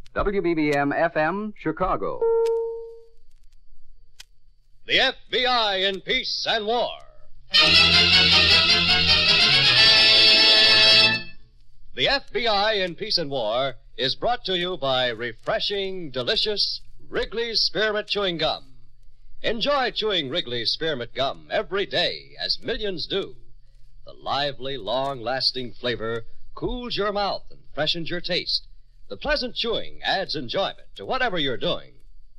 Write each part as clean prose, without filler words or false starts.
WBBM FM, Chicago. The FBI in Peace and War. The FBI in Peace and War is brought to you by refreshing, delicious Wrigley's Spearmint Chewing Gum. Enjoy chewing Wrigley's Spearmint Gum every day, as millions do. The lively, long-lasting flavor cools your mouth and freshens your taste. The pleasant chewing adds enjoyment to whatever you're doing.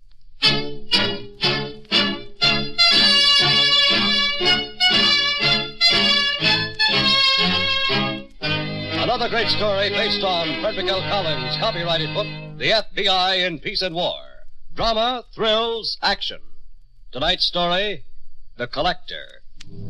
Another great story based on Frederick L. Collins' copyrighted book, The FBI in Peace and War. Drama, thrills, action. Tonight's story, The Collector.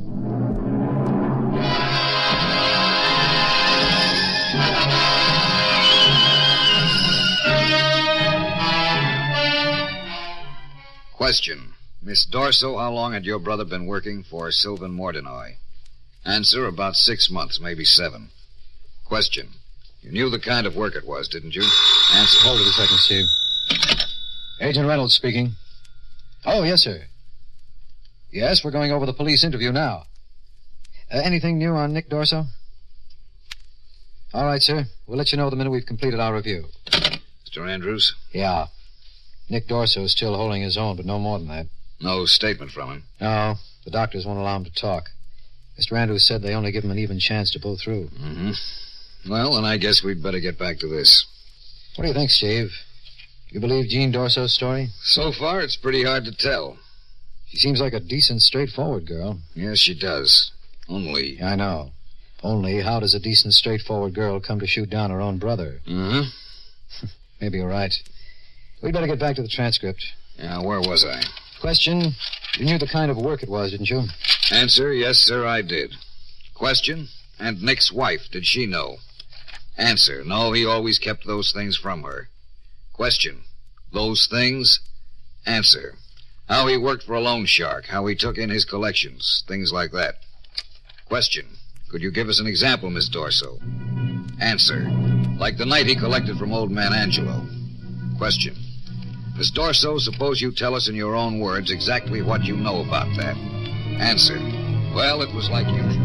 Question. Miss Dorso, how long had your brother been working for Sylvan Mordenoy? Answer, about 6 months, maybe 7. Question. You knew the kind of work it was, didn't you? Answer. Hold it a second, Steve. Agent Reynolds speaking. Oh, yes, sir. Yes, we're going over the police interview now. Anything new on Nick Dorso? All right, sir. We'll let you know the minute we've completed our review. Mr. Andrews? Yeah. Nick Dorso is still holding his own, but no more than that. No statement from him? No. The doctors won't allow him to talk. Mr. Andrews said they only give him an even chance to pull through. Mm-hmm. Well, then I guess we'd better get back to this. What do you think, Steve? You believe Jean Dorso's story? So far, it's pretty hard to tell. She seems like a decent, straightforward girl. Yes, she does. Only... I know. Only, how does a decent, straightforward girl come to shoot down her own brother? Mm-hmm. Maybe you're right. We'd better get back to the transcript. Yeah, where was I? Question. You knew the kind of work it was, didn't you? Answer, yes, sir, I did. Question. And Nick's wife, did she know? Answer, no, he always kept those things from her. Question. Those things? Answer. How he worked for a loan shark, how he took in his collections, things like that. Question. Could you give us an example, Miss Dorso? Answer. Like the night he collected from old man Angelo. Question. Miss Dorso, suppose you tell us in your own words exactly what you know about that. Answer. Well, it was like usual.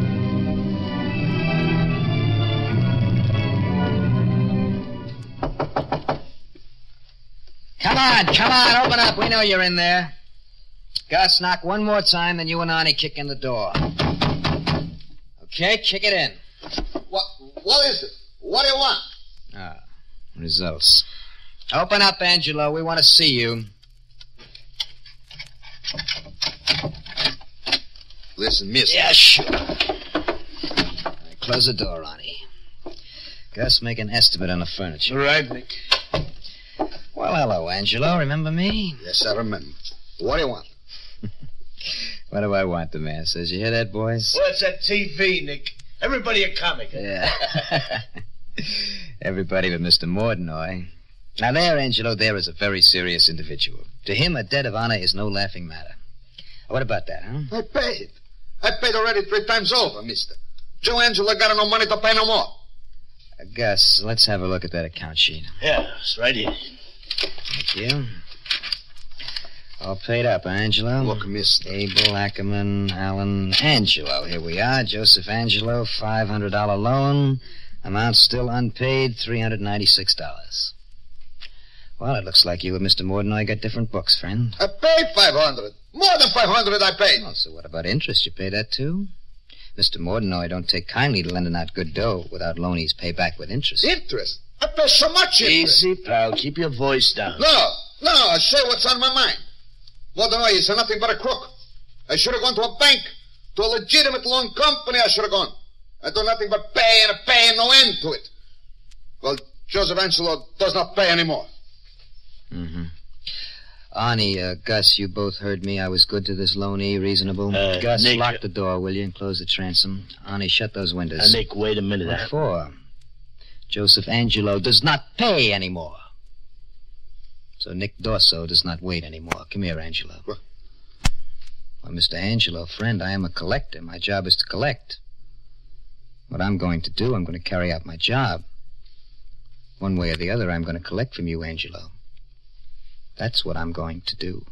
Come on, open up. We know you're in there. Gus, knock one more time, then you and Arnie kick in the door. Okay, kick it in. What is it? What do you want? Results. Open up, Angelo. We want to see you. Listen, mister. Yeah, sure. Close the door, Arnie. Gus, make an estimate on the furniture. Right, Nick. Well, hello, Angelo. Remember me? Yes, I remember. What do you want? What do I want, the man says. You hear that, boys? Well, it's that TV, Nick. Everybody a comic. Yeah. Everybody but Mr. Mordenoy. Now, there, Angelo, there is a very serious individual. To him, a debt of honor is no laughing matter. What about that, huh? I paid. I paid already 3 times over, mister. Joe Angelo got no money to pay no more. Gus, let's have a look at that account sheet. Yeah, it's right here. Thank you. All paid up, Angelo. Look, mister. Abel, Ackerman, Allen, Angelo. Here we are. Joseph Angelo, $500 loan. Amount still unpaid, $396. Well, it looks like you and Mr. Mordenoy got different books, friend. I paid 500. More than 500 I paid. Oh, so what about interest? You pay that, too? Mr. Mordenoy don't take kindly to lending out good dough without loanees pay back with interest. Interest? I pay so much interest. Easy, pal. Keep your voice down. No, I say what's on my mind. Mordenoy is nothing but a crook. I should have gone to a bank, to a legitimate loan company I should have gone. I do nothing but pay and no end to it. Well, Joseph Angelo does not pay anymore. Mm-hmm. Arnie, Gus, you both heard me. I was good to this loanee, reasonable. Gus, Nick, lock the door, will you, and close the transom. Arnie, shut those windows. Nick, wait a minute. What for? Joseph Angelo does not pay anymore. So Nick Dorso does not wait anymore. Come here, Angelo. What? Well, Mr. Angelo, friend, I am a collector. My job is to collect. What I'm going to do, I'm going to carry out my job. One way or the other, I'm going to collect from you, Angelo. That's what I'm going to do.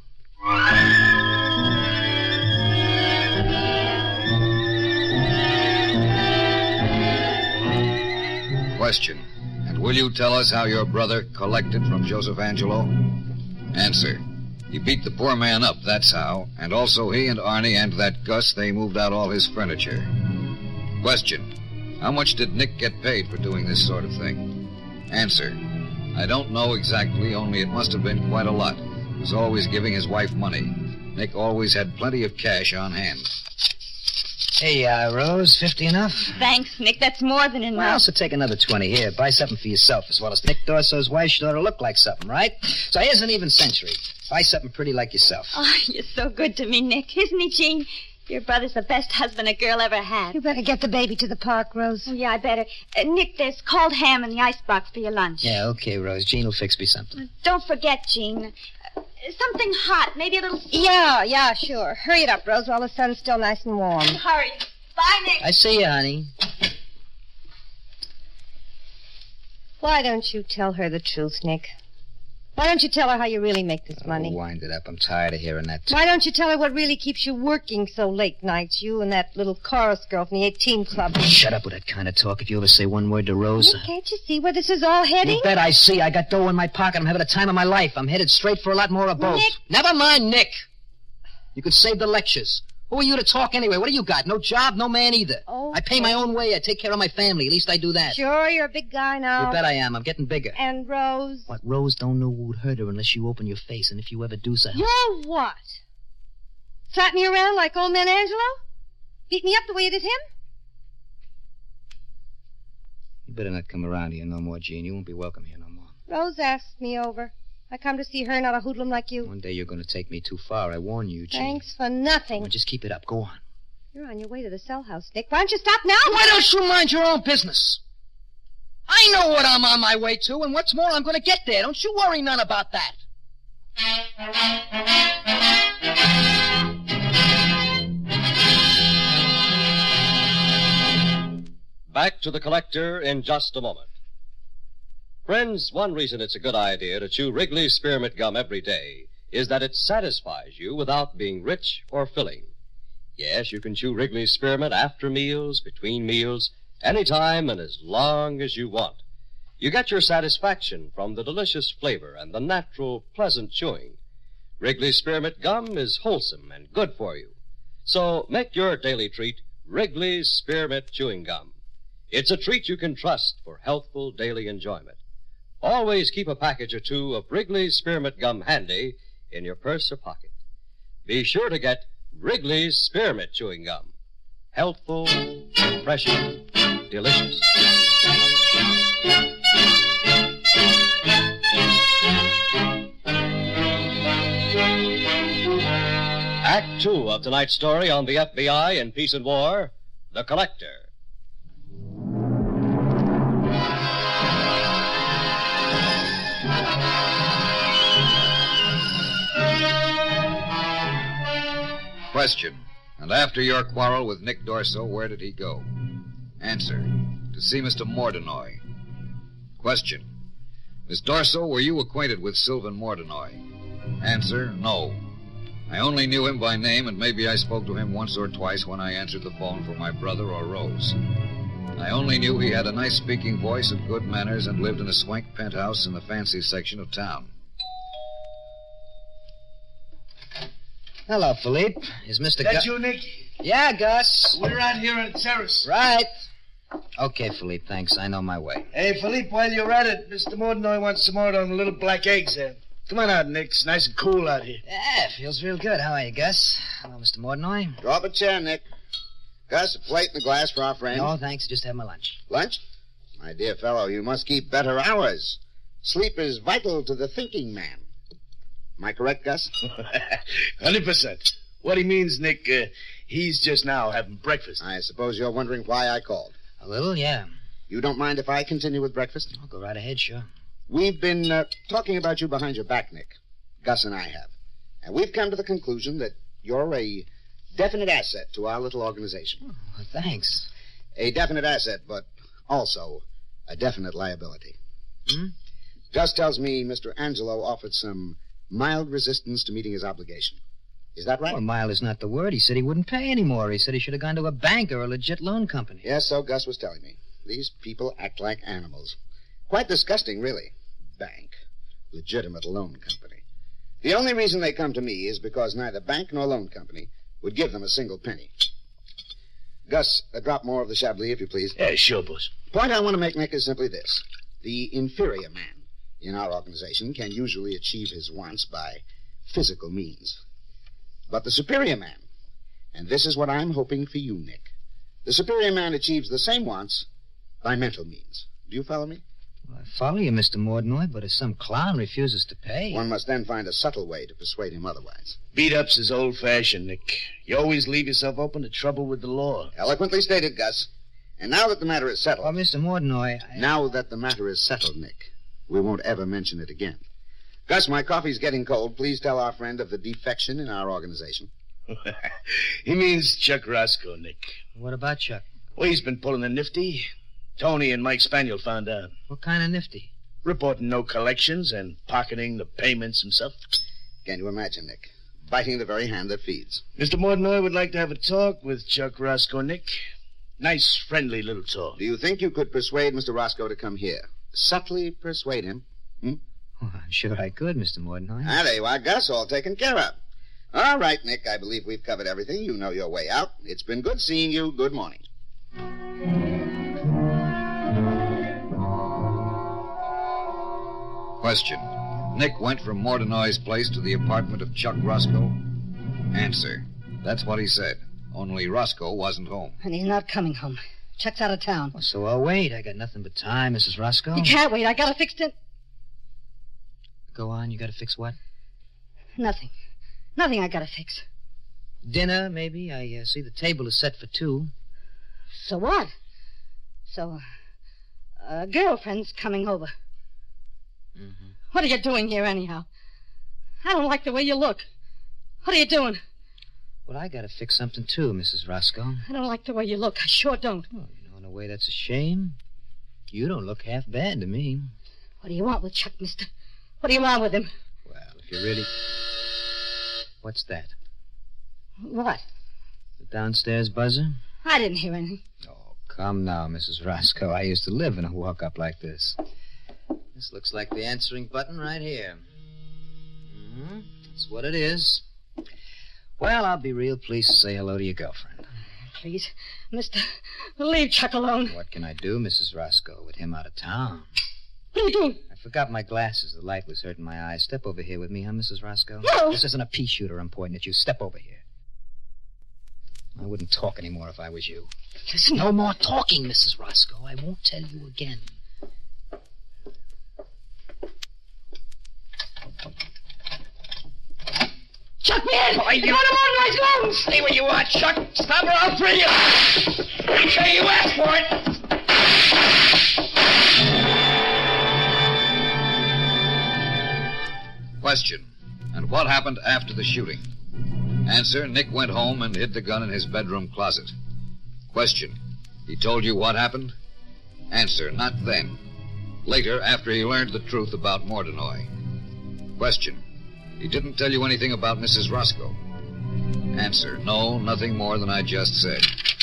Question. And will you tell us how your brother collected from Joseph Angelo? Answer. He beat the poor man up, that's how. And also he and Arnie and that Gus, they moved out all his furniture. Question. How much did Nick get paid for doing this sort of thing? Answer. I don't know exactly, only it must have been quite a lot. He was always giving his wife money. Nick always had plenty of cash on hand. Hey, Rose, 50 enough? Thanks, Nick. That's more than enough. Well, so take another 20 here. Buy something for yourself as well as Nick Dorso's wife should ought to look like something, right? So here's an even century. Buy something pretty like yourself. Oh, you're so good to me, Nick. Isn't he, Jean? Your brother's the best husband a girl ever had. You better get the baby to the park, Rose. Oh, yeah, I better. Nick, there's cold ham in the icebox for your lunch. Yeah, okay, Rose. Jean will fix me something. Don't forget, Jean. Something hot, maybe a little... Yeah, sure. Hurry it up, Rose, while the sun's still nice and warm. Hurry. Bye, Nick. I see you, honey. Why don't you tell her the truth, Nick? Why don't you tell her how you really make this money? Oh, wind it up. I'm tired of hearing that. Why don't you tell her what really keeps you working so late nights, you and that little chorus girl from the 18 Club? Shut up with that kind of talk. If you ever say one word to Rose... Nick, can't you see where this is all heading? You bet I see. I got dough in my pocket. I'm having the time of my life. I'm headed straight for a lot more of both. Nick! Never mind, Nick. You could save the lectures. Who are you to talk anyway? What do you got? No job, no man either. Oh, I pay my own way. I take care of my family. At least I do that. Sure, you're a big guy now. You bet I am. I'm getting bigger. And Rose? What, Rose don't know who would hurt her unless you open your face, and if you ever do so... You're what? Slap me around like old man Angelo? Beat me up the way you did him? You better not come around here no more, Jean. You won't be welcome here no more. Rose asked me over. I come to see her, not a hoodlum like you. One day you're going to take me too far. I warn you, Jean. Thanks for nothing. Well, just keep it up. Go on. You're on your way to the cell house, Nick. Why don't you stop now? Why don't you mind your own business? I know what I'm on my way to, and what's more, I'm going to get there. Don't you worry none about that. Back to the collector in just a moment. Friends, one reason it's a good idea to chew Wrigley's Spearmint Gum every day is that it satisfies you without being rich or filling. Yes, you can chew Wrigley's Spearmint after meals, between meals, anytime and as long as you want. You get your satisfaction from the delicious flavor and the natural, pleasant chewing. Wrigley's Spearmint Gum is wholesome and good for you. So make your daily treat Wrigley's Spearmint Chewing Gum. It's a treat you can trust for healthful daily enjoyment. Always keep a package or two of Wrigley's Spearmint Gum handy in your purse or pocket. Be sure to get Wrigley's Spearmint Chewing Gum. Healthful, refreshing, delicious. Act 2 of tonight's story on the FBI in Peace and War, The Collector. Question. And after your quarrel with Nick Dorso, where did he go? Answer. To see Mr. Mordenoy. Question. Miss Dorso, were you acquainted with Sylvan Mordenoy? Answer. No. I only knew him by name, and maybe I spoke to him once or twice when I answered the phone for my brother or Rose. I only knew he had a nice speaking voice and good manners and lived in a swank penthouse in the fancy section of town. Hello, Philippe. Is Mr. That you, Nick? Yeah, Gus. We're out here on the terrace. Right. Okay, Philippe, thanks. I know my way. Hey, Philippe, while you're at it, Mr. Mordenoy wants some more of them little black eggs there. Come on out, Nick. It's nice and cool out here. Yeah, feels real good. How are you, Gus? Hello, Mr. Mordenoy. Draw up a chair, Nick. Gus, a plate and a glass for our friend. No, thanks. Just have my lunch. Lunch? My dear fellow, you must keep better hours. Sleep is vital to the thinking man. Am I correct, Gus? 100%. What he means, Nick, he's just now having breakfast. I suppose you're wondering why I called. A little, yeah. You don't mind if I continue with breakfast? I'll go right ahead, sure. We've been talking about you behind your back, Nick. Gus and I have. And we've come to the conclusion that you're a definite asset to our little organization. Oh, well, thanks. A definite asset, but also a definite liability. Gus tells me Mr. Angelo offered some mild resistance to meeting his obligation. Is that right? Well, mild is not the word. He said he wouldn't pay anymore. He said he should have gone to a bank or a legit loan company. Yes, so Gus was telling me. These people act like animals. Quite disgusting, really. Bank. Legitimate loan company. The only reason they come to me is because neither bank nor loan company would give them a single penny. Gus, drop more of the Chablis, if you please. Yeah, sure, boss. Point I want to make, Nick, is simply this. The inferior man in our organization can usually achieve his wants by physical means. But the superior man, and this is what I'm hoping for you, Nick, the superior man achieves the same wants by mental means. Do you follow me? Well, I follow you, Mr. Mordenoy, but if some clown refuses to pay... One must then find a subtle way to persuade him otherwise. Beat-ups is old-fashioned, Nick. You always leave yourself open to trouble with the law. Eloquently stated, Gus. And now that the matter is settled... Well, Mr. Mordenoy, Now that the matter is settled, Nick, we won't ever mention it again. Gus, my coffee's getting cold. Please tell our friend of the defection in our organization. He means Chuck Roscoe, Nick. What about Chuck? Well, he's been pulling a nifty. Tony and Mike Spaniel found out. What kind of nifty? Reporting no collections and pocketing the payments himself. Can you imagine, Nick? Biting the very hand that feeds. Mr. Mordenoy would like to have a talk with Chuck Roscoe, Nick. Nice, friendly little talk. Do you think you could persuade Mr. Roscoe to come here? Subtly persuade him? Oh, I'm sure I could, Mr. Mordenoy. There you are, Gus, all taken care of. All right, Nick, I believe we've covered everything. You know your way out. It's been good seeing you. Good morning. Question. Nick went from Mordenoy's place to the apartment of Chuck Roscoe? Answer. That's what he said. Only Roscoe wasn't home. And he's not coming home. Chuck's out of town. Well, so I'll wait. I got nothing but time, Mrs. Roscoe. You can't wait. I got to fix it. Go on. You got to fix what? Nothing. Nothing I got to fix. Dinner, maybe. I see the table is set for 2. So what? So, a girlfriend's coming over. Mm-hmm. What are you doing here, anyhow? I don't like the way you look. What are you doing? Well, I got to fix something, too, Mrs. Roscoe. I don't like the way you look. I sure don't. Oh, you know, in a way, that's a shame. You don't look half bad to me. What do you want with Chuck, mister? What do you want with him? Well, if you really... What's that? What? The downstairs buzzer? I didn't hear anything. Oh, come now, Mrs. Roscoe. I used to live in a walk-up like this. This looks like the answering button right here. Mm-hmm. That's what it is. Well, I'll be real pleased to say hello to your girlfriend. Please, mister, leave Chuck alone. What can I do, Mrs. Roscoe, with him out of town? What are you doing? I forgot my glasses. The light was hurting my eyes. Step over here with me, huh, Mrs. Roscoe? No. This isn't a pea shooter I'm pointing at you. Step over here. I wouldn't talk anymore if I was you. Listen. No more talking, Mrs. Roscoe. I won't tell you again. Chuck me in! Why, you want him on my lungs! Stay where you are, Chuck. Stop or I'll drill you. Okay, you asked for it. Question. And what happened after the shooting? Answer. Nick went home and hid the gun in his bedroom closet. Question. He told you what happened? Answer. Not then. Later, after he learned the truth about Mordenoy. Question. He didn't tell you anything about Mrs. Roscoe? Answer. No, nothing more than I just said.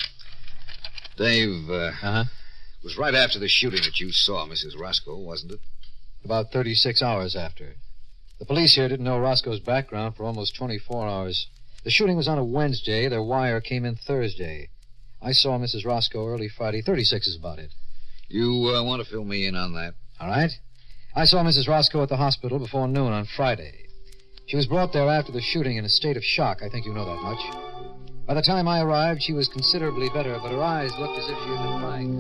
Dave, Uh-huh. It was right after the shooting that you saw Mrs. Roscoe, wasn't it? About 36 hours after. The police here didn't know Roscoe's background for almost 24 hours. The shooting was on a Wednesday. Their wire came in Thursday. I saw Mrs. Roscoe early Friday. 36 is about it. You want to fill me in on that? All right. I saw Mrs. Roscoe at the hospital before noon on Friday. She was brought there after the shooting in a state of shock. I think you know that much. By the time I arrived, she was considerably better, but her eyes looked as if she had been crying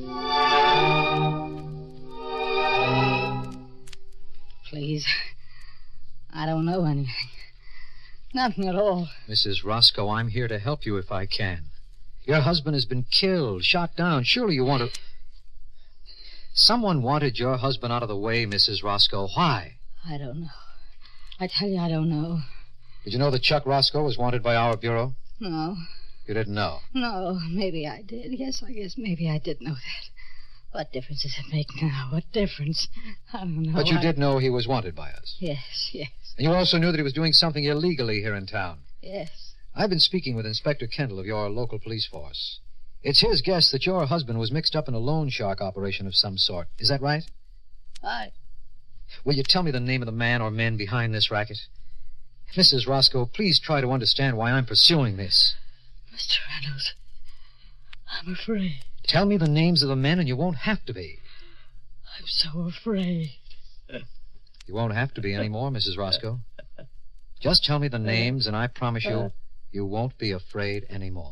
constantly. Please. I don't know anything. Nothing at all. Mrs. Roscoe, I'm here to help you if I can. Your husband has been killed, shot down. Surely you want to... Someone wanted your husband out of the way, Mrs. Roscoe. Why? I don't know. I tell you, I don't know. Did you know that Chuck Roscoe was wanted by our bureau? No. You didn't know? No, maybe I did. Yes, I guess maybe I did know that. What difference does it make now? What difference? I don't know. But you did know he was wanted by us. Yes, yes, And you also knew that he was doing something illegally here in town. yes. I've been speaking with Inspector Kendall of your local police force. It's his guess that your husband was mixed up in a loan shark operation of some sort. Is that right? Will you tell me the name of the man or men behind this racket? Mrs. Roscoe, please try to understand why I'm pursuing this. Mr. Reynolds, I'm afraid. Tell me the names of the men and you won't have to be. I'm so afraid. You won't have to be anymore, Mrs. Roscoe. Just tell me the names and I promise you, you won't be afraid anymore.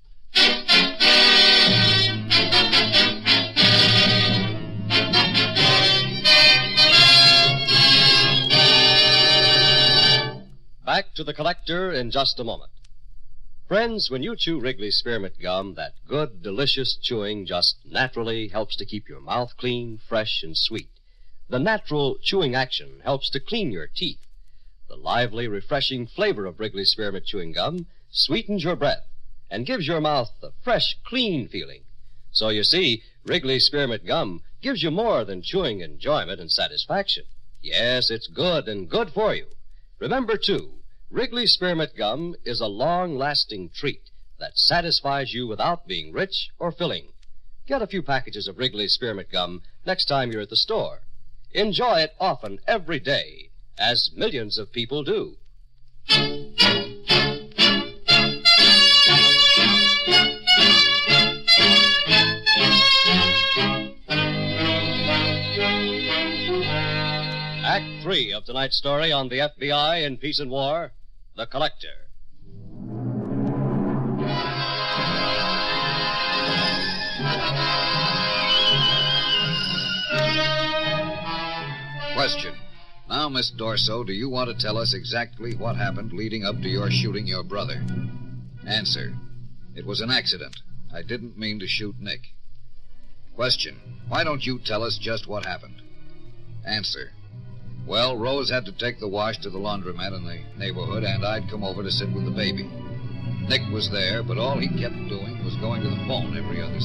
Back to the collector in just a moment. Friends, when you chew Wrigley's Spearmint Gum, that good, delicious chewing just naturally helps to keep your mouth clean, fresh, and sweet. The natural chewing action helps to clean your teeth. The lively, refreshing flavor of Wrigley's Spearmint Chewing Gum sweetens your breath and gives your mouth a fresh, clean feeling. So you see, Wrigley's Spearmint Gum gives you more than chewing enjoyment and satisfaction. Yes, it's good and good for you. Remember, too, Wrigley's Spearmint Gum is a long-lasting treat that satisfies you without being rich or filling. Get a few packages of Wrigley's Spearmint Gum next time you're at the store. Enjoy it often every day, as millions of people do. Act 3 of tonight's story on the FBI in Peace and War, The Collector. Question. Now, Miss Dorso, do you want to tell us exactly what happened leading up to your shooting your brother? Answer. It was an accident. I didn't mean to shoot Nick. Question. Why don't you tell us just what happened? Answer. Well, Rose had to take the wash to the laundromat in the neighborhood, and I'd come over to sit with the baby. Nick was there, but all he kept doing was going to the phone every other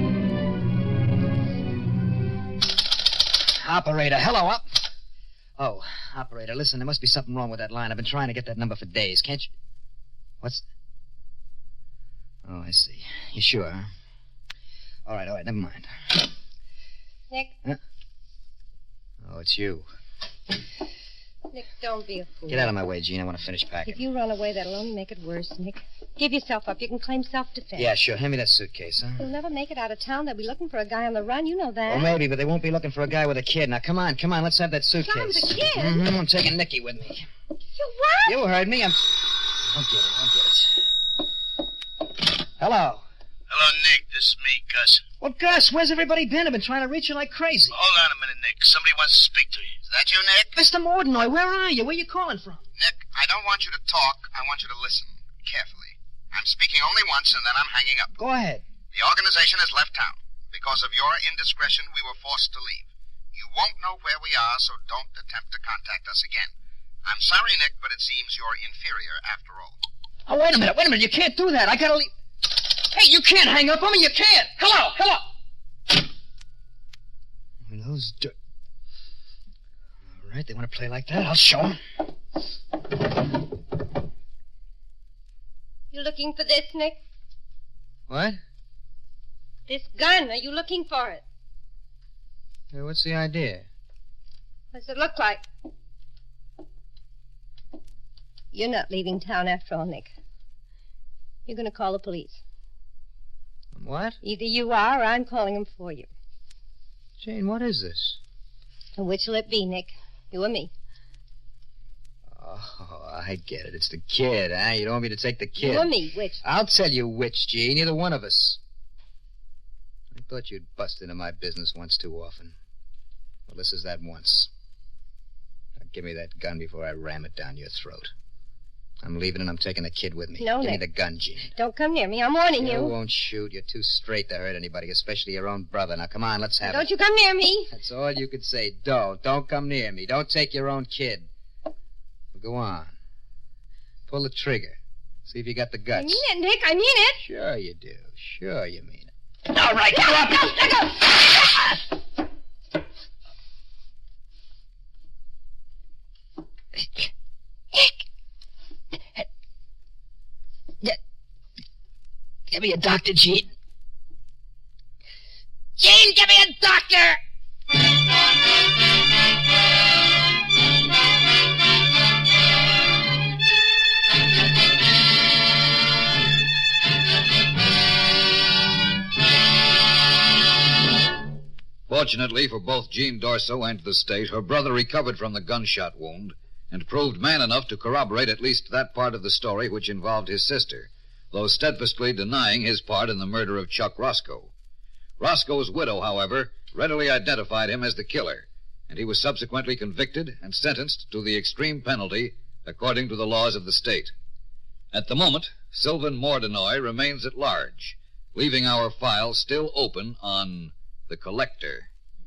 second. Operator, hello, up. Oh, operator, listen, there must be something wrong with that line. I've been trying to get that number for days. Can't you... What's... Oh, I see. You sure, huh? All right, never mind. Nick? Huh? Oh, it's you. Nick, don't be a fool. Get out of my way, Gene. I want to finish packing. If you run away, that'll only make it worse, Nick. Give yourself up. You can claim self-defense. Yeah, sure. Hand me that suitcase, huh? You'll never make it out of town. They'll be looking for a guy on the run. You know that. Well, maybe, but they won't be looking for a guy with a kid. Now, come on. Let's have that suitcase. Tom, the kid? Mm-hmm. I'm taking Nicky with me. You what? You heard me. I'll get it. Hello. Hello, Nick. This is me, Gus. Well, Gus, where's everybody been? I've been trying to reach you like crazy. Hold on a minute, Nick. Somebody wants to speak to you. Is that you, Nick? Mr. Mordenoy, where are you? Where are you calling from? Nick, I don't want you to talk. I want you to listen carefully. I'm speaking only once, and then I'm hanging up. Go ahead. The organization has left town. Because of your indiscretion, we were forced to leave. You won't know where we are, so don't attempt to contact us again. I'm sorry, Nick, but it seems you're inferior after all. Oh, wait a minute. You can't do that. I gotta leave. Hey, you can't hang up on me. You can't. Hello. Those All right, they want to play like that. I'll show them. You looking for this, Nick? What? This gun. Are you looking for it? Hey, what's the idea? What does it look like? You're not leaving town after all, Nick. You're going to call the police. What? Either you are or I'm calling them for you. Jane, what is this? And which will it be, Nick? You or me? Oh, I get it. It's the kid, huh? You don't want me to take the kid. You or me, which? I'll tell you which, Gene. Either one of us. I thought you'd bust into my business once too often. Well, this is that once. Now, give me that gun before I ram it down your throat. I'm leaving and I'm taking the kid with me. No, Give Nick. me the gun, Gene. Don't come near me. I'm warning you. You won't shoot. You're too straight to hurt anybody, especially your own brother. Now, come on, let's have Don't it. you come near me. That's all you could say. Don't come near me. Don't take your own kid. Well, go on. Pull the trigger. See if you got the guts. I mean it, Nick. I mean it. Sure you do. Sure you mean it. All right, go up. Give me a doctor, Gene. Gene, give me a doctor! Fortunately for both Jean Dorso and the state, her brother recovered from the gunshot wound and proved man enough to corroborate at least that part of the story which involved his sister, though steadfastly denying his part in the murder of Chuck Roscoe. Roscoe's widow, however, readily identified him as the killer, and he was subsequently convicted and sentenced to the extreme penalty according to the laws of the state. At the moment, Sylvan Mordenoy remains at large, leaving our file still open on the collector.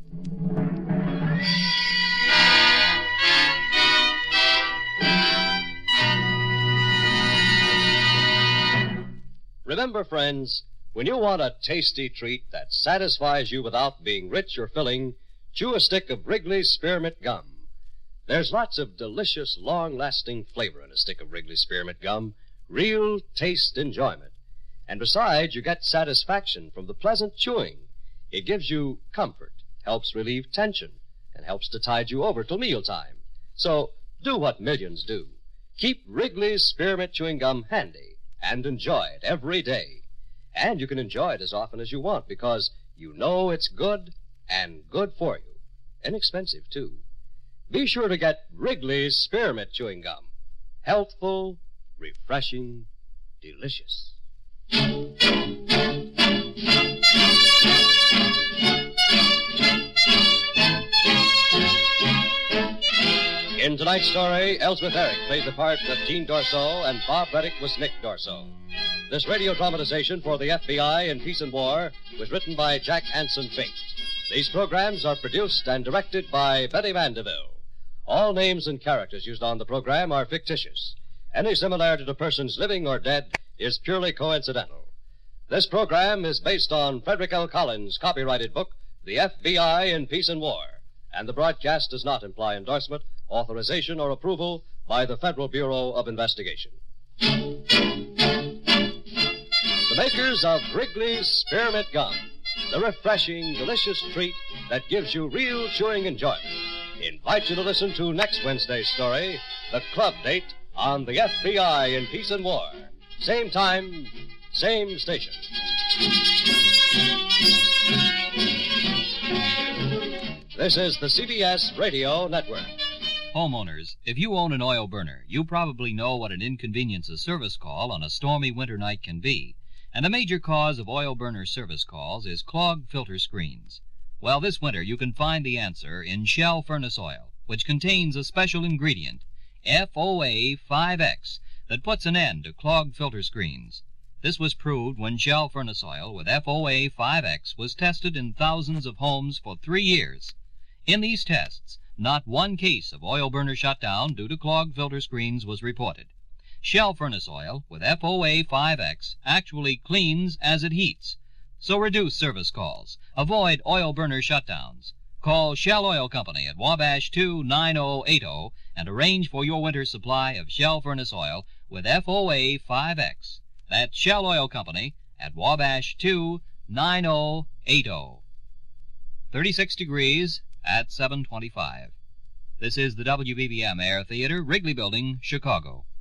Remember, friends, when you want a tasty treat that satisfies you without being rich or filling, chew a stick of Wrigley's Spearmint Gum. There's lots of delicious, long-lasting flavor in a stick of Wrigley's Spearmint Gum, real taste enjoyment. And besides, you get satisfaction from the pleasant chewing. It gives you comfort, helps relieve tension, and helps to tide you over till mealtime. So do what millions do. Keep Wrigley's Spearmint Chewing Gum handy and enjoy it every day. And you can enjoy it as often as you want because you know it's good and good for you. Inexpensive, too. Be sure to get Wrigley's Spearmint Chewing Gum. Healthful, refreshing, delicious. In tonight's story, Elsbeth Eric played the part of Jean Dorso, and Bob Reddick was Nick Dorso. This radio dramatization for the FBI in Peace and War was written by Jack Anson Fink. These programs are produced and directed by Betty Vandeville. All names and characters used on the program are fictitious. Any similarity to persons living or dead is purely coincidental. This program is based on Frederick L. Collins' copyrighted book, The FBI in Peace and War, and the broadcast does not imply endorsement, authorization, or approval by the Federal Bureau of Investigation. The makers of Wrigley's Spearmint Gum, the refreshing, delicious treat that gives you real chewing enjoyment, invite you to listen to next Wednesday's story, The Club Date on the FBI in Peace and War. Same time, same station. This is the CBS Radio Network. Homeowners, if you own an oil burner, you probably know what an inconvenience a service call on a stormy winter night can be. And a major cause of oil burner service calls is clogged filter screens. Well, this winter you can find the answer in Shell Furnace Oil, which contains a special ingredient, FOA-5X, that puts an end to clogged filter screens. This was proved when Shell Furnace Oil with FOA-5X was tested in thousands of homes for 3 years. In these tests, not one case of oil burner shutdown due to clogged filter screens was reported. Shell Furnace Oil with FOA-5X actually cleans as it heats. So reduce service calls. Avoid oil burner shutdowns. Call Shell Oil Company at Wabash 29080 and arrange for your winter supply of Shell Furnace Oil with FOA-5X. That's Shell Oil Company at Wabash 29080. 36 degrees at 7:25. This is the WBBM Air Theater, Wrigley Building, Chicago.